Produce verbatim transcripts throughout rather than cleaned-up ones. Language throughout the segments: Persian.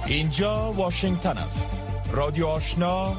اینجا واشنگتن است. رادیو آشنا،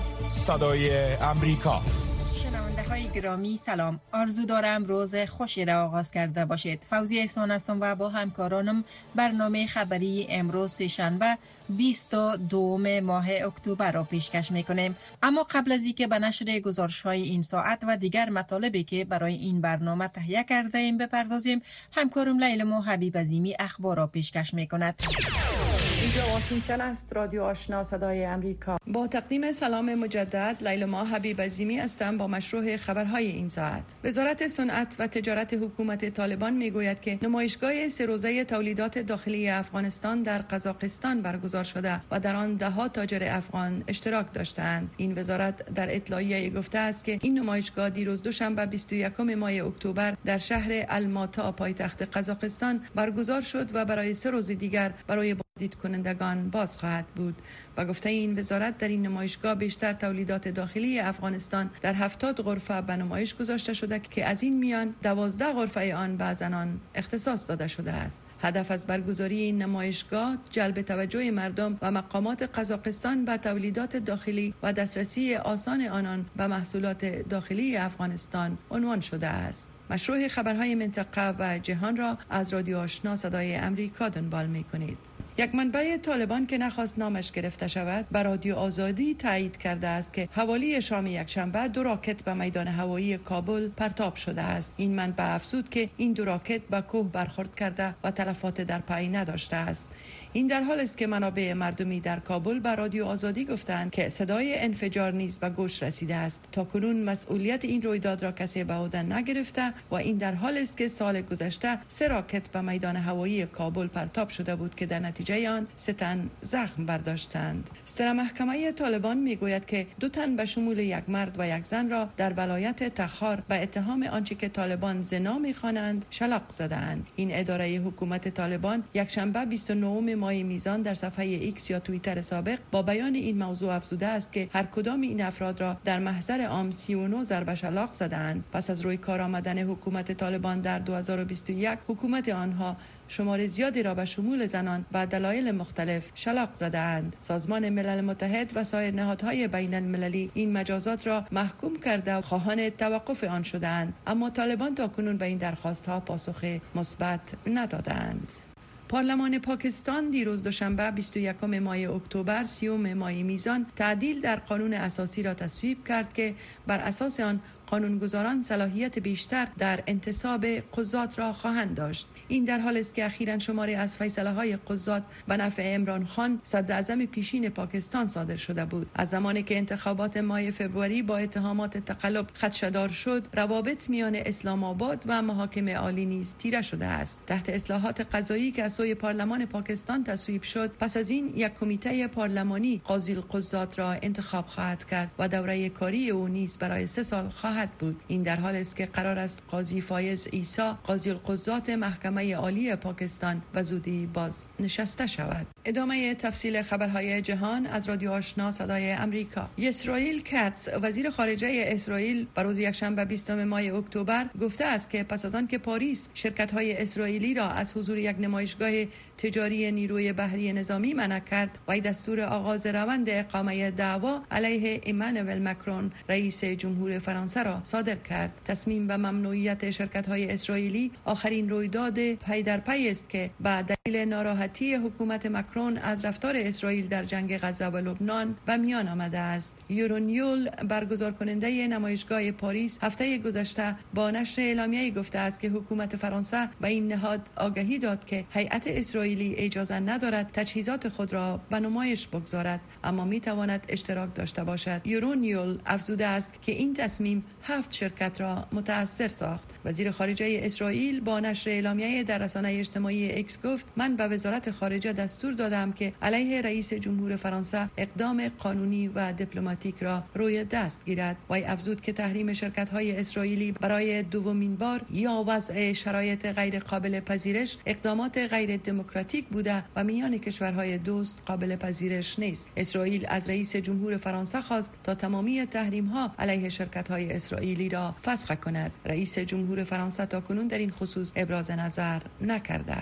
صدای امریکا. شنونده های گرامی سلام. آرزو دارم روز خوشی را آغاز کرده باشید. فوزی احسان هستم و با همکارانم برنامه خبری امروز سه‌شنبه بیست و دوم ماه اکتبر را پیشکش میکنیم. اما قبل از اینکه به نشر گزارش های این ساعت و دیگر مطالبی که برای این برنامه تهیه کرده ایم بپردازیم، همکارم لیلا حبیب عظیمی اخبار را پیشکش میکند. اینجا واشنگتن است. رادیو آشنا صدای امریکا. با تقدیم سلام مجدد، لیلا حبیب عظیمی هستم با مشروع خبرهای این ساعت. وزارت صنعت و تجارت حکومت طالبان میگوید که نمایشگاه سه روزه تولیدات داخلی افغانستان در قزاقستان برگزار شده و در آن ده ها تاجر افغان اشتراک داشتند. این وزارت در اطلاعیه گفته است که این نمایشگاه دیروز دوشنبه بیست و یکم ماه اکتبر در شهر الماتا پایتخت قزاقستان برگزار شد و برای سه روز دیگر برای بازدید کنندگان باز خواهد بود. با گفته این وزارت در این نمایشگاه بیشتر تولیدات داخلی افغانستان در هفتاد غرفه به نمایش گذاشته شده که از این میان دوازده غرفه آن به زنان اختصاص داده شده است. هدف از برگزاری این نمایشگاه جلب توجه مردم و مقامات قزاقستان به تولیدات داخلی و دسترسی آسان آنان به محصولات داخلی افغانستان عنوان شده است. مشروع خبرهای منطقه و جهان را از رادیو آشنا صدای امریکا دنبال می‌کنید. یک منبع طالبان که نخواست نامش گرفته شود بر رادیو آزادی تایید کرده است که حوالی شام یکشنبه دو راکت به میدان هوایی کابل پرتاب شده است. این منبع افزود که این دو راکت به کوه برخورد کرده و تلفات در پای نداشته است. این در حال است که منابع مردمی در کابل به رادیو آزادی گفتند که صدای انفجار نیز به گوش رسیده است. تاکنون مسئولیت این رویداد را کسی به عهده نگرفته و این در حال است که سال گذشته سه راکت به میدان هوایی کابل پرتاب شده بود که در نتیجه آن سه تن زخم برداشتند. ستره محکمه طالبان میگوید که دو تن به شمول یک مرد و یک زن را در ولایت تخار به اتهام آنچه که طالبان زنا می‌خوانند شلاق زدند. این اداره حکومت طالبان یک شنبه بیست و نهم ماه میزان در صفحه ایکس یا توییتر سابق با بیان این موضوع افزوده است که هر کدام این افراد را در محضر عام سی و نه ضربه شلاق زدند. پس از روی کار آمدن حکومت طالبان در دو هزار و بیست و یک، حکومت آنها شمار زیادی را به شمول زنان و دلایل مختلف شلاق زدند. سازمان ملل متحد و سایر نهادهای بین المللی این مجازات را محکوم کرده و خواهان توقف آن شدند، اما طالبان تاکنون به این درخواست‌ها پاسخ مثبت ندادند. پارلمان پاکستان دیروز دوشنبه بیست و یکم ماه اکتبر سیوم ماه میزان تعدیل در قانون اساسی را تصویب کرد که بر اساس آن قانونگذاران صلاحیت بیشتر در انتصاب قضات را خواهند داشت. این در حال است که اخیراً شماری از فیصله‌های قضات به نفع عمران خان صدر اعظم پیشین پاکستان صادر شده بود. از زمانی که انتخابات ماه فوریه با اتهامات تقلب خدشه‌دار شد، روابط میان اسلام آباد و محاکم عالی نیز تیره شده است. تحت اصلاحات قضایی که از سوی پارلمان پاکستان تصویب شد، پس از این یک کمیته پارلمانی قاضی القضات را انتخاب خواهد کرد و دوره کاری او نیز برای سه سال خواهد بود. این در حال است که قرار است قاضی فایز عیسی قاضی القضات محکمه عالی پاکستان و زودی باز نشسته شود. ادامه تفصیل خبرهای جهان از رادیو آشنا صدای امریکا. اسرائیل کاتس وزیر خارجه اسرائیل بر روز یکشنبه بیستم ماه اکتبر گفته است که پس از آن که پاریس شرکت‌های اسرائیلی را از حضور یک نمایشگاه تجاری نیروی بحری نظامی منع کرد و دستور آغاز روند اقامه دعوا علیه ایمانوئل مکرون رئیس جمهور فرانسه را صادر کرد. تصمیم به ممنوعیت شرکت‌های اسرائیلی آخرین رویداد پی در پی است که به دلیل ناراحتی حکومت مکرون از رفتار اسرائیل در جنگ غزه و لبنان به میان آمده است. یورونیول برگزار کننده نمایشگاه پاریس هفته گذشته با نشر اعلامیه‌ای گفته است که حکومت فرانسه به این نهاد آگهی داد که هیئت اسرائیلی اجازه ندارد تجهیزات خود را به نمایش بگذارد، اما می تواند اشتراک داشته باشد. یورونیول افزوده است که این تصمیم هفت شرکت را متاثر ساخت. وزیر خارجه اسرائیل با نشر اعلامیه در رسانه اجتماعی اکس گفت: من به وزارت خارجه دستور دادم که علیه رئیس جمهور فرانسه اقدام قانونی و دیپلماتیک را روی دست گیرد. وی افزود که تحریم شرکت‌های اسرائیلی برای دومین بار یا وضع شرایط غیر قابل پذیرش اقدامات غیر دموکراتیک بوده و میان کشورهای دوست قابل پذیرش نیست. اسرائیل از رئیس جمهور فرانسه خواست تا تمامی تحریم‌ها علیه شرکت‌های اسرائیلی را فسخ کند. رئیس جمهور فرانسه تاکنون در این خصوص ابراز نظر نکرده است.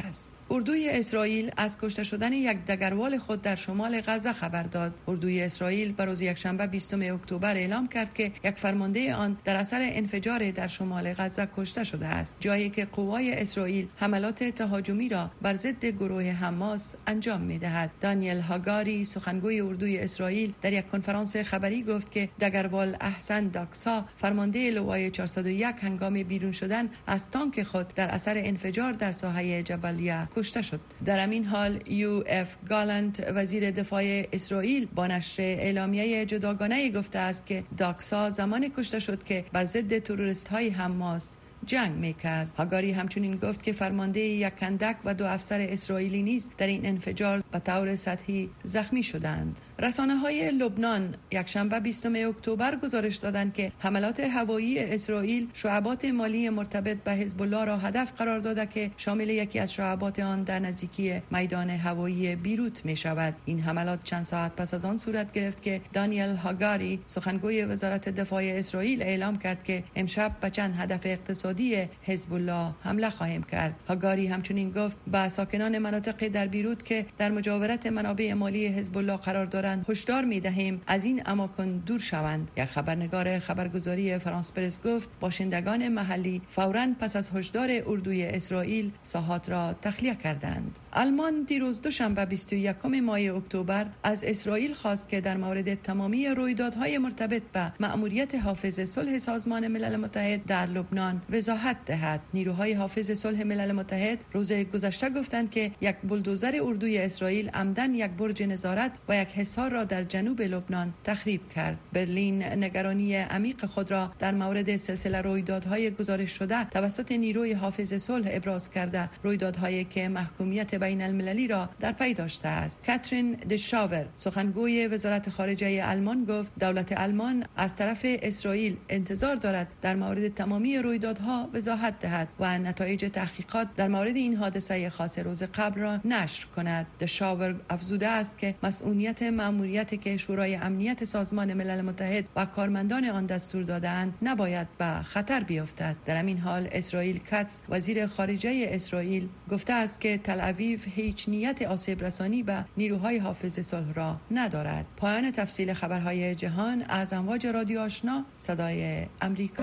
اردوی اسرائیل از کشته شدن یک دگروال خود در شمال غزه خبر داد. اردوی اسرائیل بر روز یکشنبه بیستم اکتبر اعلام کرد که یک فرمانده آن در اثر انفجار در شمال غزه کشته شده است، جایی که قوای اسرائیل حملات تهاجمی را بر ضد گروه حماس انجام می‌دهد. دانیل هاگاری سخنگوی اردوی اسرائیل در یک کنفرانس خبری گفت که دگروال احسن داکسا فرمانده لوای چهارصد و یک هنگام بیرون شدن از تانک خود در اثر انفجار در ساحه جبلیه کشته شد. در همین حال یو اف گالانت وزیر دفاع اسرائیل با نشر اعلامیه جداگانه گفته است که داکسا زمان کشته شد که بر ضد تروریست‌های حماس جنگ میکرد. هاگاری همچنین گفت که فرمانده یک کندک و دو افسر اسرائیلی نیز در این انفجار به طور سطحی زخمی شدند. رسانه‌های لبنان یکشنبه بیستم اکتبر گزارش دادند که حملات هوایی اسرائیل شعبات مالی مرتبط به حزب الله را هدف قرار داده که شامل یکی از شعبات آن در نزدیکی میدان هوایی بیروت می شود. این حملات چند ساعت پس از آن صورت گرفت که دانیل هاگاری سخنگوی وزارت دفاع اسرائیل اعلام کرد که امشب به چند هدف اقتصادی حزب الله حمله خواهیم کرد. هاگاری همچنین گفت به ساکنان مناطق در بیروت که در مجاورت منابع مالی حزب الله قرار دارند هشدار می‌دهیم از این اماکن دور شوند. یک خبرنگار خبرگزاری فرانس پرس گفت باشندگان محلی فوراً پس از هشدار اردوی اسرائیل ساحات را تخلیه کردند. آلمان دیروز دوشنبه بیست و یکم ماه اکتبر از اسرائیل خواست که در مورد تمامی رویدادهای مرتبط به مأموریت حافظ صلح سازمان ملل متحد در لبنان وضاحت دهد. نیروهای حافظ صلح ملل متحد روز گذشته گفتند که یک بولدوزر اردوی اسرائیل عمدن یک برج نظارت و یک حصار را در جنوب لبنان تخریب کرد. برلین نگرانی عمیق خود را در مورد سلسله رویدادهای گزارش شده توسط نیروی حافظ صلح ابراز کرده، رویدادهایی که محکومیت بین المللی را در پی داشته است. کاترین دشاور سخنگوی وزارت خارجه آلمان گفت دولت آلمان از طرف اسرائیل انتظار دارد در مورد تمامی رویدادها وضاحت دهد و نتایج تحقیقات در مورد این حادثه خاص روز قبل را نشر کند. دشاور افزوده است که مسئولیت مأموریتی که شورای امنیت سازمان ملل متحد و کارمندان آن دستور دادند نباید به خطر بیفتد. در همین حال اسرائیل کاتس وزیر خارجه اسرائیل گفته است که تل اویو هیچ نیت آسیب رسانی به نیروهای حافظ صلح را ندارد. پایان تفصیل خبرهای جهان از امواج رادیو آشنا صدای امریکا.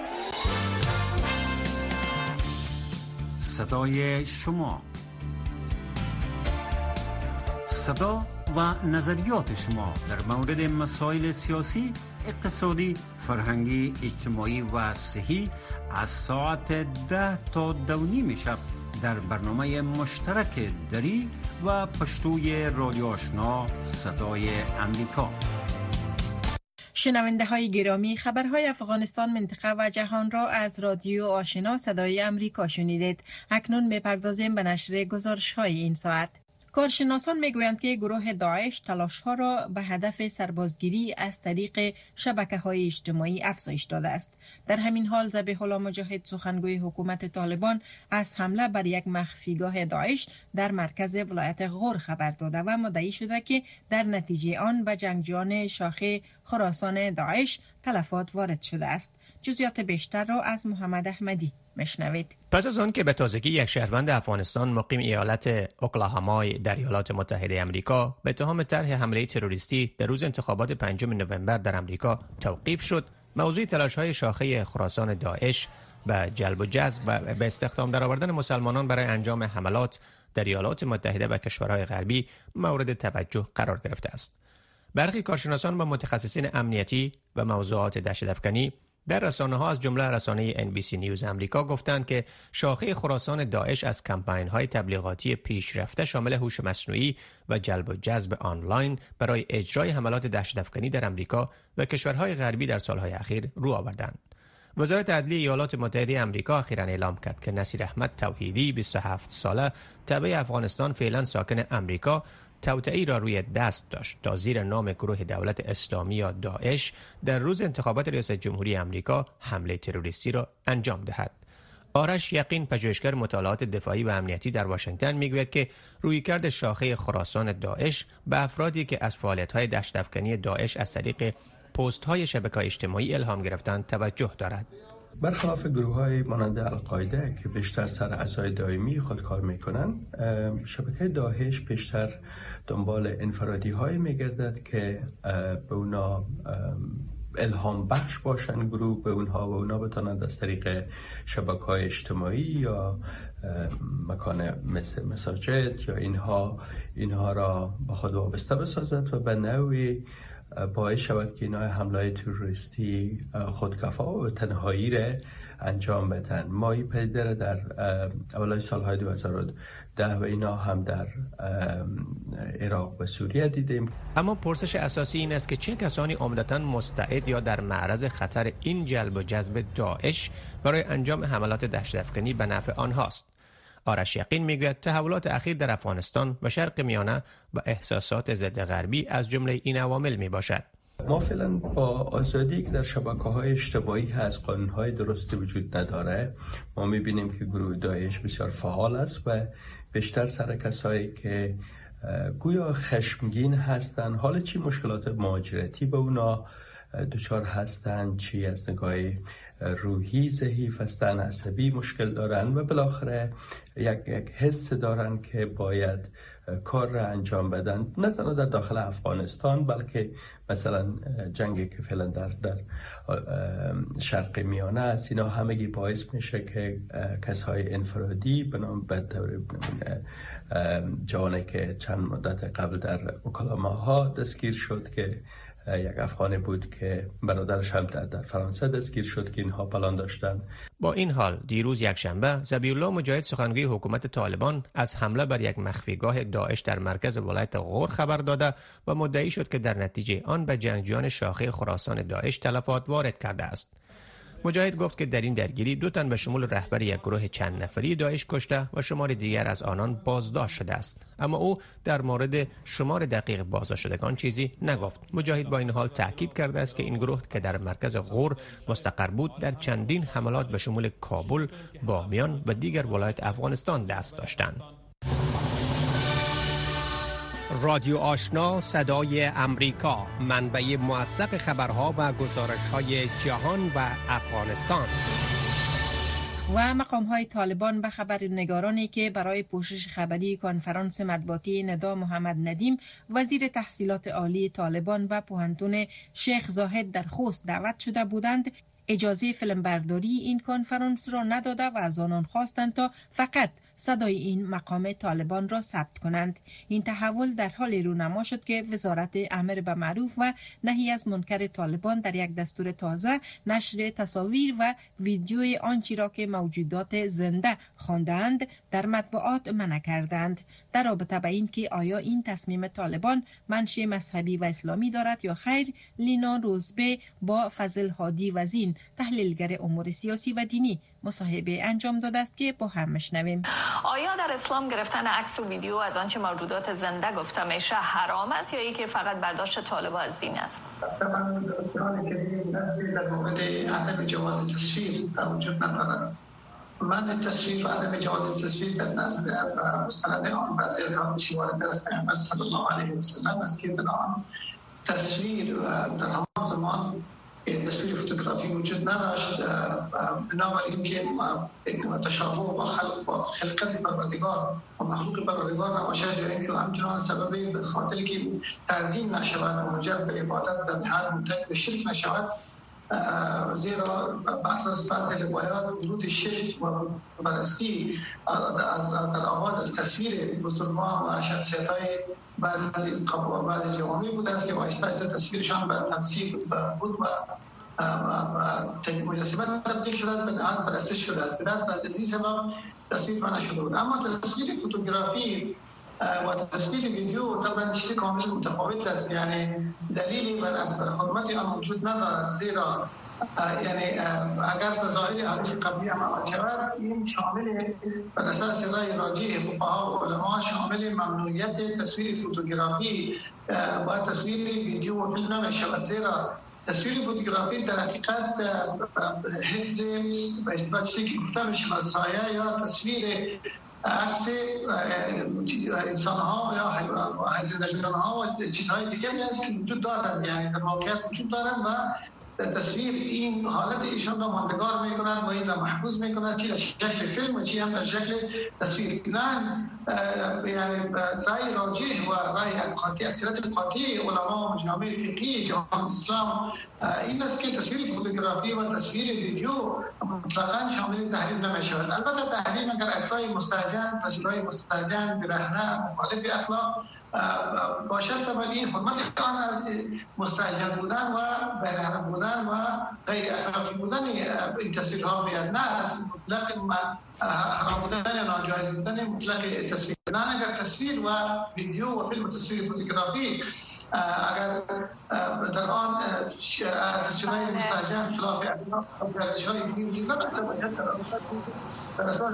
صدای شما، صدا و نظریات شما در مورد مسائل سیاسی، اقتصادی، فرهنگی، اجتماعی و صحی از ساعت ده تا دو نیم شب در برنامه مشترک دری و پشتوی رادیو آشنا صدای امریکا. شنونده های گرامی، خبرهای افغانستان، منطقه و جهان را از رادیو آشنا صدای امریکا شنیدید. اکنون می‌پردازیم به نشر گزارش های این ساعت. کارشناسان میگویند که گروه داعش تلاش‌ها را به هدف سربازگیری از طریق شبکه‌های اجتماعی افزایش داده است. در همین حال ذبیح الله مجاهد سخنگوی حکومت طالبان از حمله بر یک مخفیگاه داعش در مرکز ولایت غور خبر داده و مدعی شده که در نتیجه آن به جنگجویان شاخه خراسان داعش تلفات وارد شده است. جزئیات بیشتر را از محمد احمدی مشنوید. پس از آن که به تازگی یک شهروند افغانستان مقیم ایالت اوکلاهاما در ایالات متحده آمریکا به اتهام طرح حمله تروریستی در روز انتخابات پنجم نوامبر در آمریکا توقیف شد، موضوع تلاش‌های شاخه خراسان داعش به جلب و جذب و به استخدام درآوردن مسلمانان برای انجام حملات در ایالات متحده و کشورهای غربی مورد توجه قرار گرفته است. برخی کارشناسان و متخصصین امنیتی و موضوعات دهشت‌افکنی در رسانه‌ها از جمله رسانه ان بی سی نیوز آمریکا گفتند که شاخه خراسان داعش از کمپاین‌های تبلیغاتی پیشرفته شامل هوش مصنوعی و جلب و جذب آنلاین برای اجرای حملات دهشت‌افکنی در آمریکا و کشورهای غربی در سالهای اخیر رو آوردند. وزارت عدلیه ایالات متحده آمریکا اخیراً اعلام کرد که نصیر احمد توحیدی بیست و هفت ساله تبع افغانستان فعلا ساکن آمریکا توطئه‌ای را روی دست داشت تا زیر نام گروه دولت اسلامی یا داعش در روز انتخابات ریاست جمهوری آمریکا حمله تروریستی را انجام دهد. آرش یقین، پژوهشگر مطالعات دفاعی و امنیتی در واشنگتن، میگوید که رویکرد شاخه خراسان داعش به افرادی که از فعالیت‌های دهشت‌افکنی داعش از طریق پست‌های شبکه‌های اجتماعی الهام گرفتند توجه دارد. برخلاف گروه‌های مانند القاعده که بیشتر سر اعضای دائمی خود کار میکنن، شبکه داعش بیشتر دنبال انفرادی‌های میگردد که به اونا الهام بخش باشن، گروه به اونها و اونا بتونن از طریق شبکه‌های اجتماعی یا مکان مثل مساجد یا اینها اینها را با خود وابسته بسازد و به نوعی باعث شود که اینها حمله تروریستی خودکفا و تنهایی را انجام بدن. ما این پدیده را در اولای سالهای دو هزار و ده و اینا هم در عراق و سوریه دیدیم. اما پرسش اساسی این است که چه کسانی عمدتاً مستعد یا در معرض خطر این جلب و جذب داعش برای انجام حملات دهشت‌افکنی به نفع آنهاست؟ آرش یقین میگوید تحولات اخیر در افغانستان و شرق میانه و احساسات ضد غربی از جمله این عوامل می باشد. ما فعلا با آزادی که در شبکه‌های اجتماعی هست، قانون‌های درستی وجود نداره. ما می‌بینیم که گروه داعش بسیار فعال است و بیشتر سر کسایی که گویا خشمگین هستن، حالا چی مشکلات مهاجرتی به اونا دچار هستن، چی از نگاه روحی ضعیف هستن، عصبی مشکل دارن و بالاخره یک یک حس دارن که باید کار را انجام بدن، نه تنها در داخل افغانستان بلکه مثلا جنگی که فعلا در در شرق میانه است. اینا همگی باعث میشه که کسای انفرادی به نام بدتر جوانی که چند مدت قبل در اوکلاهوما ها دستگیر شد که یک افغانی بود که برادرش هم در, در فرانسه دستگیر شد که اینها پلان داشتن. با این حال دیروز یک شنبه ذبیح الله مجاهد سخنگوی حکومت طالبان از حمله بر یک مخفیگاه داعش در مرکز ولایت غور خبر داده و مدعی شد که در نتیجه آن به جنگجویان شاخه خراسان داعش تلفات وارد کرده است. مجاهد گفت که در این درگیری دو تن به شمول رهبر یک گروه چند نفری داعش کشته و شمار دیگر از آنان بازداشت شده است، اما او در مورد شمار دقیق بازداشت شدگان چیزی نگفت. مجاهد با این حال تاکید کرده است که این گروه که در مرکز غور مستقر بود در چندین حملات به شمول کابل، بامیان و دیگر ولایت افغانستان دست داشتند. رادیو آشنا صدای امریکا، منبع موثق خبرها و گزارش‌های جهان و افغانستان. و مقام‌های طالبان به خبرنگارانی که برای پوشش خبری کنفرانس مطبوعاتی ندا محمد ندیم وزیر تحصیلات عالی طالبان و پوهنتون شیخ زاهد در خوست دعوت شده بودند، اجازه فیلمبرداری این کنفرانس را نداده و از آنان خواستند تا فقط صدای این مقام طالبان را ثبت کنند. این تحول در حال رونما شد که وزارت امر به معروف و نهی از منکر طالبان در یک دستور تازه نشر تصاویر و ویدیوی آنچه را که موجودات زنده خواندند در مطبوعات منع کردند. در رابطه با این که آیا این تصمیم طالبان منشأ مذهبی و اسلامی دارد یا خیر، لینا روزبه با فضل هادی وزین تحلیلگر امور سیاسی و دینی مصاحبه انجام داده است که با هم میشنویم. آیا در اسلام گرفتن عکس و ویدیو از آنچه موجودات زنده گفته میشه حرام است یا اینکه فقط برداشت طالبان از دین است؟ در مورد عدم جواز تصویر وجود ندارد. من تصویر و عدم جواز تصویر در نظر مستند آن بعضی از حدیث وارد از پیامبر صلی الله علیه و سلم است که در آن تصویر در همان زمان تصویر فوتوگرافی وجود نداشت، بنابراین که تشابه با خلق با خلقت پروردگار و مخلوق پروردگار نباشد یا اینکه همچنان سبب به خاطر که تعظیم نشود و موجب به عبادت در نهایت منتهی به شرک نشود، زیرا بحث از فرض روایات ورود شرک و پرستی در آغاز از تصویر بزرگان و شخصیت‌های بعضی قبا بعضی جوامع بود است که واسطه از تصویرشان بر تمثیل بود و مجسمه تبدیل شده به نهایت پرستش شده است. در بعد از این سبب تصویر منع شده بود. اما تصویر فوتوگرافی و تصویر ویدیو طبعا چیز کاملا متفاوت است، یعنی دلیلی بر حرمت آن وجود ندارد، زیرا یعنی اگر به ظاهر حدیث قبلی عمل شود این شامل بر اساس رای راجح فقها و علما شامل ممنوعیت تصویر فوتوگرافی و تصویر ویدیو و فیلم نمی‌شود، زیرا تصویر فوتوگرافی در حقیقت حفظ به اصطلاح چیزی که گفته میشه از سایه یا تصویر عکس انسان ها یا زندگان ها و چیزهای دیگری است که وجود دارند، یعنی در واقعیت وجود دارند و تصویر این حالت ایشان را ماندگار میکند و این را محفوظ میکند، چی در شکل فیلم و چی هم در شکل تصویر. نه یعنی رای راجح و رای قاطع، اکثریت قاطع علما و مجامع فقهی جهان اسلام این است که تصویر فوتوگرافی و تصویر ویدیو مطلقاً شامل تحریم نمیشود. البته تحریم اگر عکسای مستهجن، تصویرهای مستهجن، برهنه، مخالف اخلاق باشد، طبعا این حرمت آن از مستهجن بودن و برهنه بودن و غیر اخلاقی بودن این تصویرها میاد، نه از مطلق حرام بودن یا ناجایز بودن مطلق تصویر. نه اگر تصویر و ویدیو و فیلم و تصویر فوتوگرافی اگر در آن تصویرهای مستهجن خلاف اخلاق و ارزش‌های دینی وجود نداشته باشد، در اساس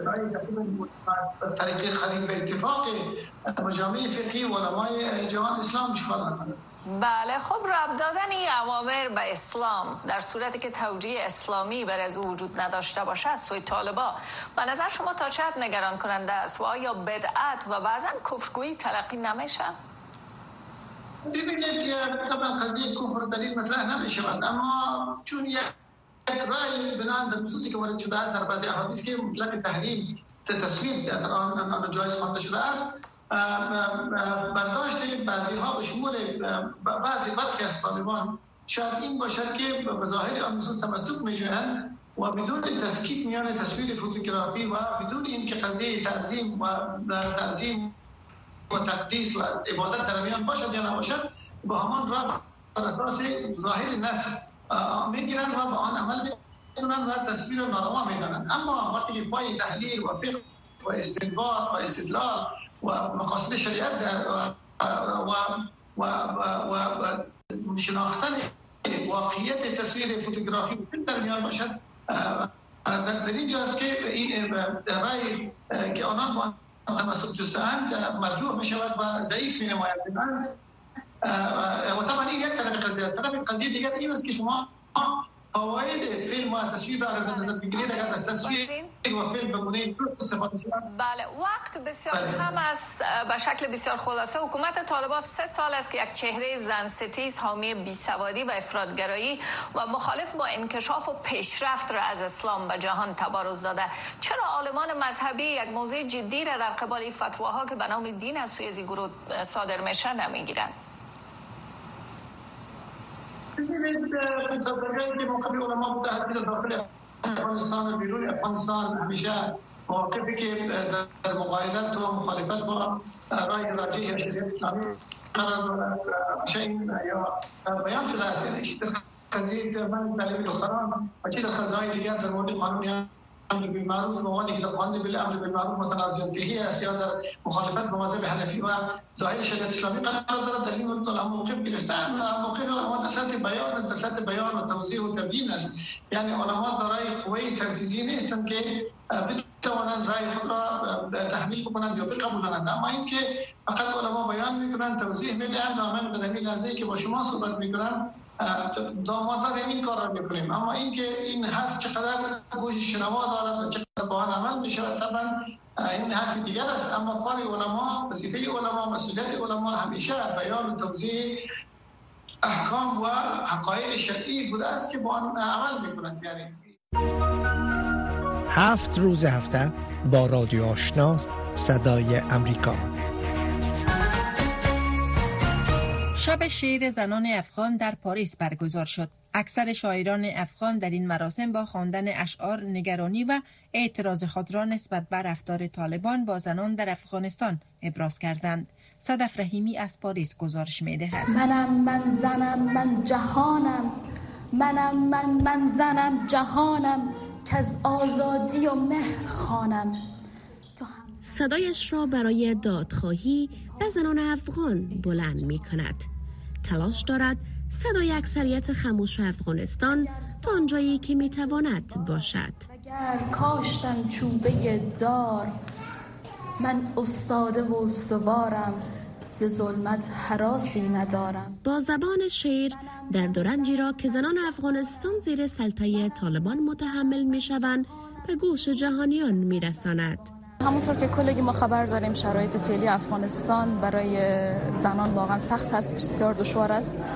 طریق خرید به اتفاق مجامع فقهی و علمای جهان اسلام اشکال ندارد. بله، خب ربط دادن این اوامر به اسلام در صورتی که توجیه اسلامی بر از او وجود نداشته باشه از سوی طالبا به نظر شما تا چه حد نگران کننده است و آیا بدعت و بعضا کفرگویی تلقی نمیشه؟ ببینید طبعا قضیه کفر دلیل مطرح نمیشود، اما چون یک رأی بنان در خصوصی که وارد شده در بعضی احادیث که مطلق تحریم تصویر در آن ناجایز خوانده شده است، برداشت بعضی ها به شمول بعضی برخی از طالبان شاید این باشد که به ظاهر آن نصوص تمسک می‌جویند و بدون تفکیک میان تصویر فوتوگرافی و بدون اینکه قضیه تعظیم و تعظیم و تقدیس و عبادت در میان باشد یا نباشد، با همان را بر اساس ظاهر نص میگیرند و با آن عمل میکنند و تصویر ناروا میدانند. اما وقتی که پای تحلیل و فقه و استنباط و استدلال و مقاصد شریعت و و و و و شناختن واقعیت تصویر فوتوگرافی در میان باشد، در دلیل است که این رای که آنان با تمسک جستند مرجوع می شود و ضعیف می نماید. و طبعا این یک طرف قضیه است. طرف قضیه دیگر این است که شما فواید فیلم و تصویر را اگر در نظر بگیرید، اگر از تصویر و فیلم به گونه درست استفاده شود. بله، وقت بسیار کم است. به شکل بسیار خلاصه حکومت طالبان سه سال است که یک چهره زن ستیز، حامی بیسوادی و افراطگرایی و مخالف با انکشاف و پیشرفت را از اسلام به جهان تبارز داده. چرا عالمان مذهبی یک موضوع جدی را در قبال فتواها که به نام دین از سوی از گروه صادر میشه نمیگیرند؟ ببینید تجربه‌ای که موقف علما بوده است که داخل افغانستان و بیرون افغانستان همیشه موقفی که در مغایرت و مخالفت با رای راجح شریعت اسلامی قرار دارد شیء یا بیان شده است. یعنی در قضیه من تعلیم دختران و چه در قضایای دیگر در مورد قانون امر بالمعروف و موادی که در قانون بالامر بالمعروف متنازع فیه است یا در مخالفت با مذهب حنفی و ظاهر شریعت اسلامی قرار دارد، در این مورد علما موقف گرفتند و موقف علما در سطح بیان در سطح بیان و توضیح و تبیین است. یعنی علما دارای قوه تنفیذی نیستند که بتوانند رای خود را تحمیل بکنند یا بقبولانند، اما اینکه فقط علما بیان میکنند، توضیح میدهند و من به دلیل از اینکه با شما صحبت میکنم دامادار این کار را میکنیم. اما اینکه این حرف چقدر گوش شنوا دارد و چقدر با آن عمل میشود طبعا این حرف دیگر است. اما کار علما، وظیفه علما، مسئولیت علما همیشه بیان و توضیح احکام و حقایق شرعی بوده است که با آن عمل میکنند. یعنی هفت روز هفته با رادیو آشنا صدای امریکا. شب شعر زنان افغان در پاریس برگزار شد. اکثر شاعران افغان در این مراسم با خواندن اشعار نگرانی و اعتراض خود را نسبت بر رفتار طالبان با زنان در افغانستان ابراز کردند. صدف رحیمی از پاریس گزارش می‌دهد. منم من زنم من جهانم، منم من من زنم جهانم، که از آزادی و مهر خوانم. صدایش را برای دادخواهی به زنان افغان بلند می کند. تلاش دارد صدای اکثریت خاموش افغانستان تا آنجایی که می تواند باشد. اگر کاشتم چوبه دار، من استاده و استوارم، ز ظلمت هراسی ندارم. با زبان شعر درد و رنجی را که زنان افغانستان زیر سلطه طالبان متحمل می شوند به گوش جهانیان می رساند. همونطور که کلگی ما خبر داریم شرایط فعلی افغانستان برای زنان واقعا سخت هست، بسیار دشوار است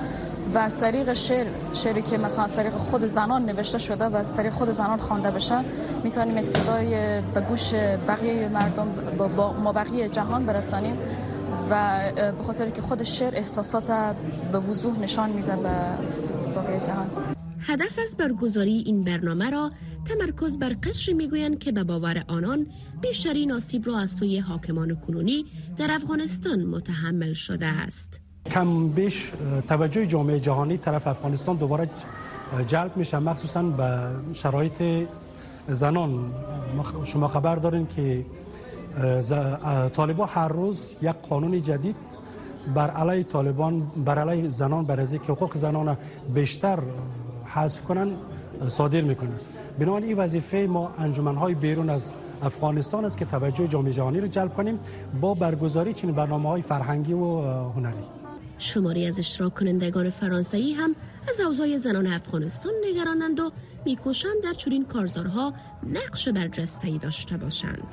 و از طریق شعر شعری که مثلا از طریق خود زنان نوشته شده و از طریق خود زنان خوانده بشه میتونیم یک صدای به گوش بقیه مردم با ما بقیه جهان برسانیم و به خاطر که خود شعر احساسات به وضوح نشان میده به بقیه جهان. هدف از برگزاری این برنامه را تمرکز بر قشری میگویند که به باور آنان بیشترین آسیب را از سوی حاکمان کنونی در افغانستان متحمل شده است. کم بیش توجه جامعه جهانی طرف افغانستان دوباره جلب میشه، مخصوصا به شرایط زنان. شما خبر دارین که طالبان هر روز یک قانون جدید بر علیه طالبان، بر علیه زنان، بر از اینکه حقوق زنان بیشتر حذف کنن صادر میکنن. بنابراین این وظیفه ما انجمنهای بیرون از افغانستان است که توجه جامعه جهانی را جلب کنیم با برگزاری چنین برنامه‌های فرهنگی و هنری. شماری از اشتراک کنندگان فرانسوی هم از اوضاع زنان افغانستان نگرانند و میکوشند در چنین کارزارها نقش برجسته‌ای داشته باشند.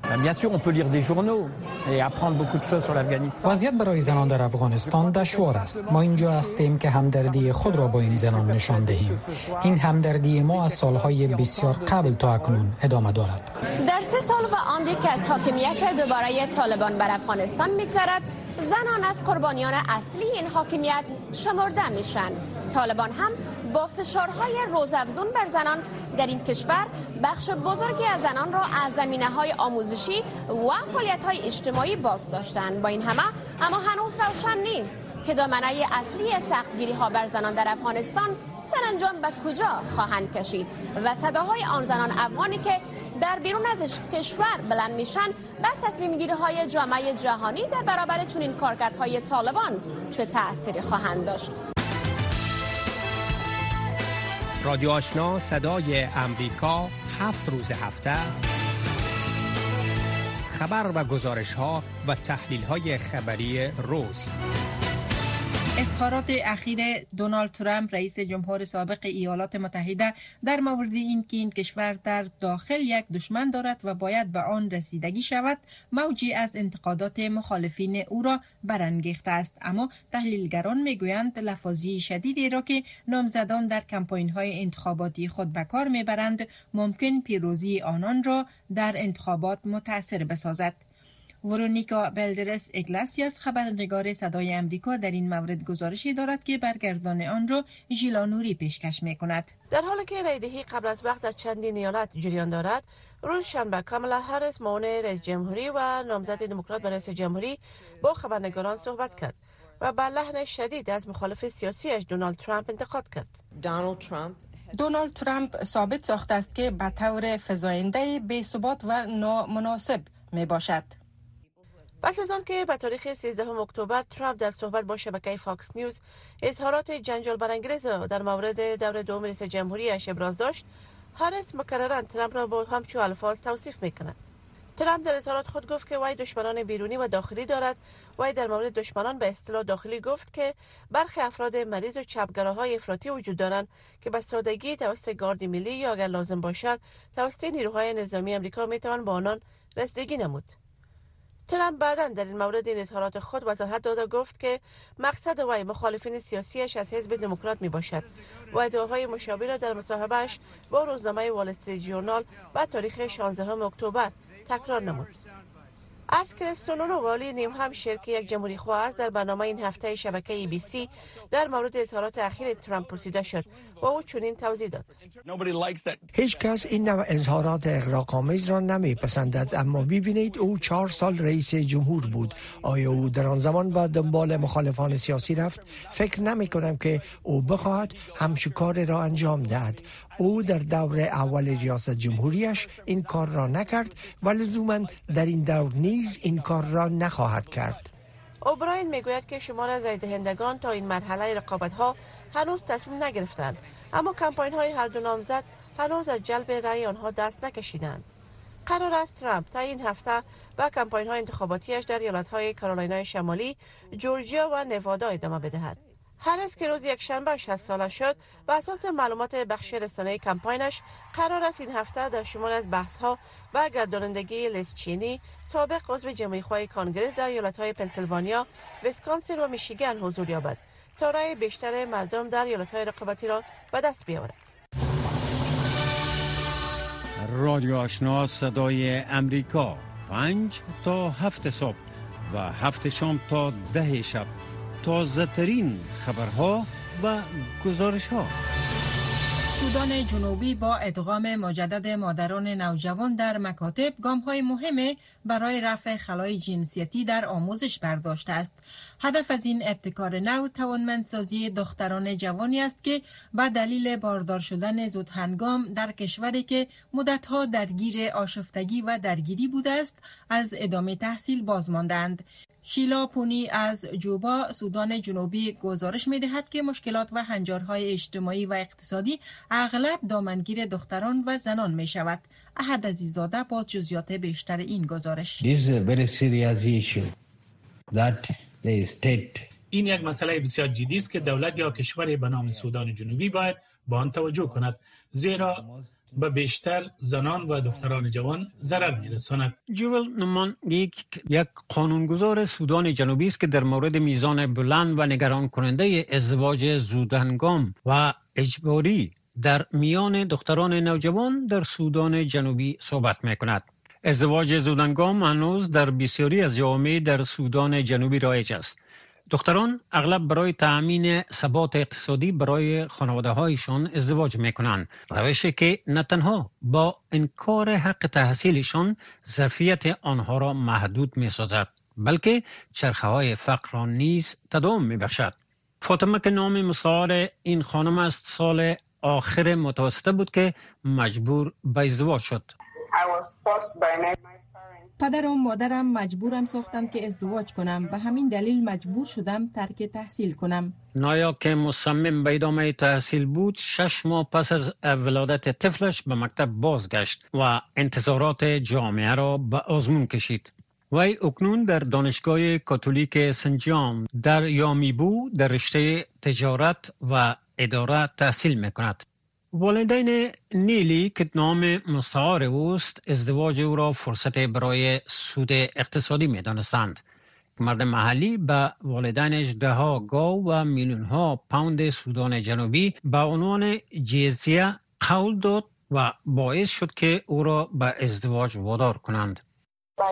وضعیت برای زنان در افغانستان دشوار است. ما اینجا هستیم که همدردی خود را با این زنان نشان دهیم. این همدردی ما از سالهای بسیار قبل تا اکنون ادامه دارد. در سه سال و آنده که از حاکمیت دوباره طالبان بر افغانستان می‌گذرد، زنان از قربانیان اصلی این حاکمیت شمرده میشن. طالبان هم با فشارهای روزافزون بر زنان در این کشور بخش بزرگی از زنان را از زمینه‌های آموزشی و فعالیت‌های اجتماعی باز داشتند. با این همه اما هنوز روشن نیست که دامنه اصلی سختگیری‌ها بر زنان در افغانستان سرانجام به کجا خواهند کشید و صداهای آن زنان افغانی که در بیرون از کشور بلند میشن بر تصمیم گیری های جامعه جهانی در برابر چنین کارکردهای طالبان چه تأثیری خواهند داشت. رادیو آشنا صدای امریکا، هفت روز هفته خبر و گزارش ها و تحلیل های خبری روز. اظهارات اخیر دونالد ترامپ رئیس جمهور سابق ایالات متحده در مورد اینکه این کشور در داخل یک دشمن دارد و باید به آن رسیدگی شود موجی از انتقادات مخالفین او را برانگیخته است، اما تحلیلگران میگویند لفاظی شدیدی را که نامزدان در کمپاین‌های انتخاباتی خود به کار میبرند ممکن پیروزی آنان را در انتخابات متأثر بسازد. ورونیکا بلدرس اگلاسیاس خبرنگار صدای امریکا در این مورد گزارشی دارد که برگردان آن را ژیلا نوری پیشکش می‌کند. در حالی که رایدهی قبل از وقت در چندین ایالت جریان دارد، روز شنبه کامالا هریس معاون رئیس جمهوری و نامزد دموکرات به رئیس جمهوری با خبرنگاران صحبت کرد و با لحن شدید از مخالف سیاسیش دونالد ترامپ انتقاد کرد. دونالد ترامپ دونالد ترامپ ثابت ساخته است که به طور فزاینده بی‌ثبات و نامناسب میباشد. پس از آن که به تاریخ سیزدهم اکتبر ترامپ در صحبت با شبکه فاکس نیوز اظهارات جنجال برانگیز در مورد دور دوم رئیس جمهوریش ابراز داشت، هریس مکرراً ترامپ را با همچو الفاظ توصیف می‌کند. ترامپ در اظهارات خود گفت که وی دشمنان بیرونی و داخلی دارد. وی در مورد دشمنان به اصطلاح داخلی گفت که برخی افراد مریض و چپگراهای افراطی وجود دارند که به سادگی توسط گارد ملی یا اگر لازم باشد توسط نیروهای نظامی آمریکا میتوان با آنان رسیدگی نمود. ترامپ بعداً در این مورد این اظهارات خود وضاحت داده گفت که مقصد وی مخالفین سیاسیش از حزب دموکرات می باشد و ادعاهای مشابه را در مصاحبهش با روزنامه وال استریت ژورنال با تاریخ شانزدهم اکتبر تکرار نمود. از کریستیانو والی نیم همشیر که یک جمهوری خواه است در برنامه این هفته شبکه ای بی سی در مورد اظهارات اخیر ترامپ پرسیده شد و او چنین توضیح داد: هیچ کس این نوع اظهارات اغراق‌آمیز را نمیپسندد، اما ببینید او چهار سال رئیس جمهور بود. آیا او در آن زمان با دنبال مخالفان سیاسی رفت؟ فکر نمی کنم که او بخواهد همچو کار را انجام دهد. او در دور اول ریاست جمهوریش این کار را نکرد و لزوما در این دور نیز این کار را نخواهد کرد. اوبراین میگوید که شمار از رای دهندگان تا این مرحله رقابت‌ها هنوز تصمیم نگرفتند، اما کمپاین‌های هر دو نامزد هنوز از جلب رای آنها دست نکشیدند. قرار است ترامپ تا این هفته با کمپاین‌های انتخاباتیش در ایالت‌های کارولینای شمالی، جورجیا و نوادا ادامه بدهد. هریس که روز یک شنبه شصت ساله شد و اساس معلومات بخش رسانه‌ای کمپاینش قرار است این هفته در شمال از بحث‌ها و گردانندگی لیز چینی سابق عضو جمهوری‌خواه کانگرس در ایالت‌های پنسیلوانیا، ویسکانسین و میشیگان حضور یابد تا رای بیشتر مردم در ایالت‌های رقابتی را به دست بیاورد. رادیو آشنا صدای امریکا، پنج تا هفت صبح و هفت شام تا ده شب، تازه ترین خبرها و گزارش ها. سودان جنوبی با ادغام مجدد مادران نوجوان در مکاتب گام‌های مهم برای رفع خلای جنسیتی در آموزش برداشته است. هدف از این ابتکار نو توانمندسازی دختران جوانی است که به دلیل باردار شدن زودهنگام در کشوری که مدتها درگیر آشفتگی و درگیری بوده است از ادامه تحصیل باز ماندند. شیلا پونی از جوبا سودان جنوبی گزارش می‌دهد که مشکلات و هنجارهای اجتماعی و اقتصادی اغلب دامنگیر دختران و زنان می‌شود. احد عزیزاده با جزئیات بیشتر این گزارش. این یک مسئله بسیار جدی است که دولت یا کشوری به نام سودان جنوبی باید با آن توجه کند، زیرا به بیشتر زنان و دختران جوان ضرر می‌رساند. جوول نمان یک قانونگذار سودان جنوبی است که در مورد میزان بلند و نگران کننده ازدواج زودهنگام و اجباری در میان دختران نوجوان در سودان جنوبی صحبت می‌کند. ازدواج زودهنگام هنوز در بسیاری از جوامع در سودان جنوبی رایج است. دختران اغلب برای تأمین ثبات اقتصادی برای خانواده‌هایشان ازدواج می‌کنند، روشی که نه تنها با انکار حق تحصیلشان ظرفیت آنها را محدود می‌سازد، بلکه چرخه‌های فقر را نیز تداوم می‌بخشد. فاطمه که نام مستعار این خانم است، سال آخر متوسطه بود که مجبور به ازدواج شد. پدرم و مادرم مجبورم ساختند که ازدواج کنم، به همین دلیل مجبور شدم ترک تحصیل کنم. نایا که مصمم به ادامه تحصیل بود، شش ماه پس از ولادت طفلش به مکتب بازگشت و انتظارات جامعه را به آزمون کشید. وی اکنون در دانشگاه کاتولیک سنجان در یامیبو در رشته تجارت و اداره تحصیل میکند. والدین نیلی که نام مستعار اوست ازدواج او را فرصت برای سود اقتصادی می دانستند. مرد محلی به والدینش ده ها گاو و میلیون ها پوند سودان جنوبی به عنوان جزیه قول داد و باعث شد که او را به ازدواج وادار کنند. به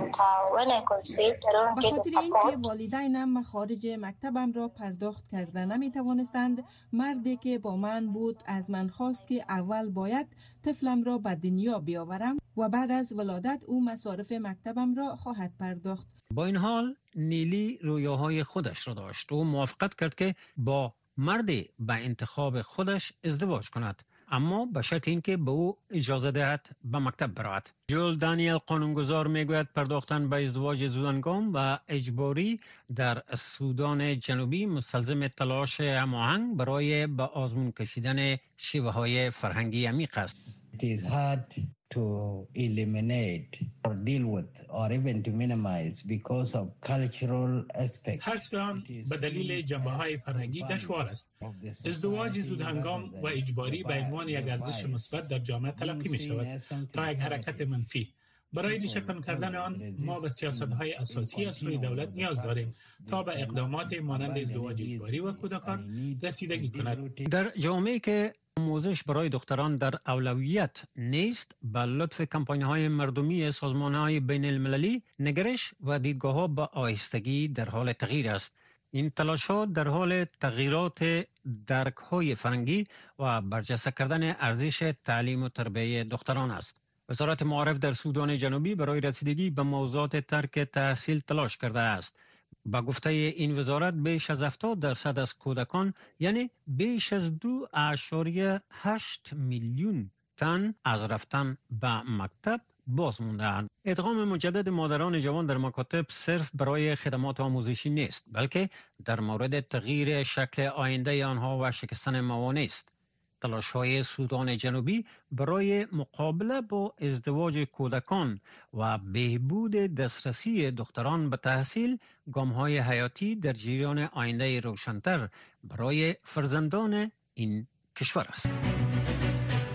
خاطر اینکه والدینم مخارج مکتبم را پرداخت کرده نمی توانستند، مردی که با من بود از من خواست که اول باید طفلم را به دنیا بیاورم و بعد از ولادت او مصارف مکتبم را خواهد پرداخت. با این حال نیلی رویاهای خودش را داشت و موافقت کرد که با مردی به انتخاب خودش ازدواج کند، اما به شرط اینکه به او اجازه دهد به مکتب برود. جول دانیل قانونگذار میگوید پرداختن به ازدواج زودهنگام و اجباری در سودان جنوبی مستلزم تلاش هماهنگ برای به آزمون کشیدن شیوه های فرهنگی عمیق است. It is hard to eliminate or deal with or even to minimize because of cultural aspects. حذف آن به دلیل جنبه‌های فرهنگی دشوار است. ازدواج زودهنگام و اجباری به عنوان یک ارزش مثبت در جامعه تلقی می شود تا یک حرکت منفی. برای ریشه‌کن کردن آن ما به سیاست‌های اساسی از سوی دولت نیاز داریم تا به اقدامات مانند ازدواج اجباری و کودکان رسیدگی کند. در جامعه‌ای که آموزش برای دختران در اولویت نیست، به لطف کمپانی‌های مردمی سازمان‌های بین المللی نگرش و دیدگاه‌ها به آهستگی در حال تغییر است. این تلاش‌ها در حال تغییرات درک‌های فرهنگی و برجسته کردن ارزش تعلیم و تربیت دختران است. وزارت معارف در سودان جنوبی برای رسیدگی به موضوعات ترک تحصیل تلاش کرده است. با گفته این وزارت بیش از هفتاد درصد از کودکان، یعنی بیش از دو اعشاریه هشت میلیون تن از رفتن به مکتب باز مونده‌اند. ادغام مجدد مادران جوان در مکاتب صرف برای خدمات آموزشی نیست، بلکه در مورد تغییر شکل آینده آنها و شکستن موانع است. تلاش‌های سودان جنوبی برای مقابله با ازدواج کودکان و بهبود دسترسی دختران به تحصیل گام‌های حیاتی در جریان آینده روشن‌تر برای فرزندان این کشور است.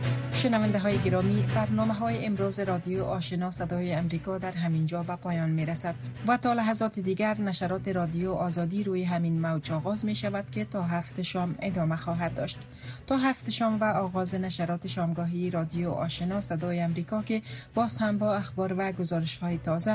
شنونده های گرامی، برنامه های امروز رادیو آشنا صدای امریکا در همین جا به پایان می رسد و تا لحظات دیگر نشرات رادیو آزادی روی همین موج آغاز می شود که تا هفت شام ادامه خواهد داشت. تا هفت شام و آغاز نشرات شامگاهی رادیو آشنا صدای امریکا که باز هم با اخبار و گزارش های تازه